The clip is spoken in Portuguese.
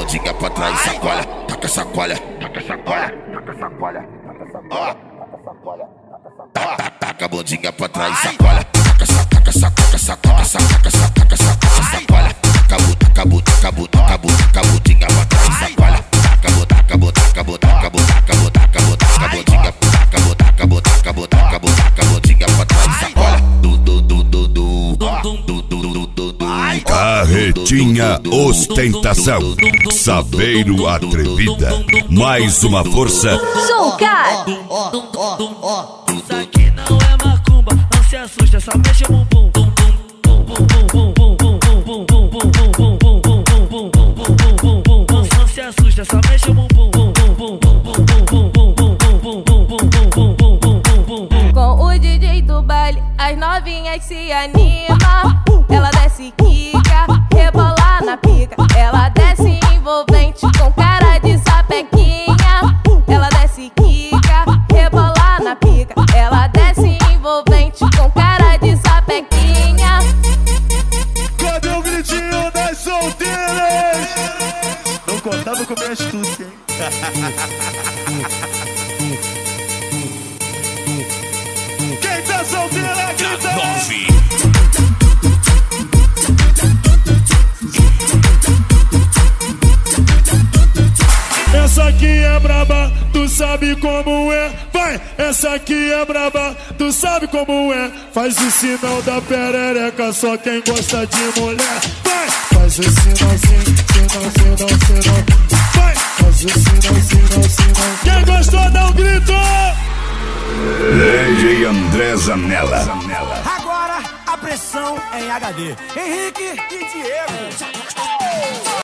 bundinha pra trás, sacola, taca sacola, taca sacola, taca sacola, taca sacola, taca a bundinha pra trás, sacola, taca sacola, sacola, taca a bundinha pra trás, sacola, taca a bundinha pra trás, sacola, Carretinha Ostentação, Saveiro Atrevida, mais uma força. Sou cara. Isso aqui não é macumba, não se assusta, só mexe o bumbum. Não se assusta, só mexe o bumbum. Com o DJ do baile, as novinhas se animam. Ela desce quica, rebola na pica. Ela desce envolvente, com cara de sapequinha. Ela desce quica, rebola na pica. Ela desce envolvente, com cara de sapequinha. Cadê o gritinho das solteiras? Não contava com minha astúcia, hein? Quem tá solteira, grita! Essa aqui é braba, tu sabe como é. Vai, essa aqui é braba, tu sabe como é. Faz o sinal da perereca, só quem gosta de mulher. Vai, faz o sinalzinho, sinal. Vai, faz o sinal. Quem gostou dá um grito. DJ André Zanella. Agora a pressão é em HD. Henrique e Diego.